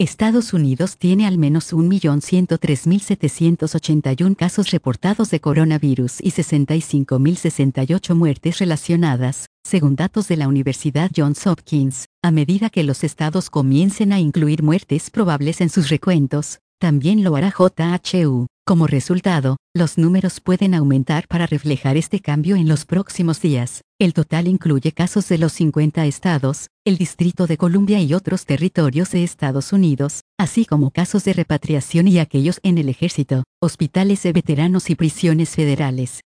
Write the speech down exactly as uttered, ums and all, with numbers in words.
Estados Unidos tiene al menos un millón ciento tres mil setecientos ochenta y uno casos reportados de coronavirus y sesenta y cinco mil sesenta y ocho muertes relacionadas, según datos de la Universidad Johns Hopkins. A medida que los estados comiencen a incluir muertes probables en sus recuentos, también lo hará J H U. Como resultado, los números pueden aumentar para reflejar este cambio en los próximos días. El total incluye casos de los cincuenta estados, el Distrito de Columbia y otros territorios de Estados Unidos, así como casos de repatriación y aquellos en el ejército, hospitales de veteranos y prisiones federales.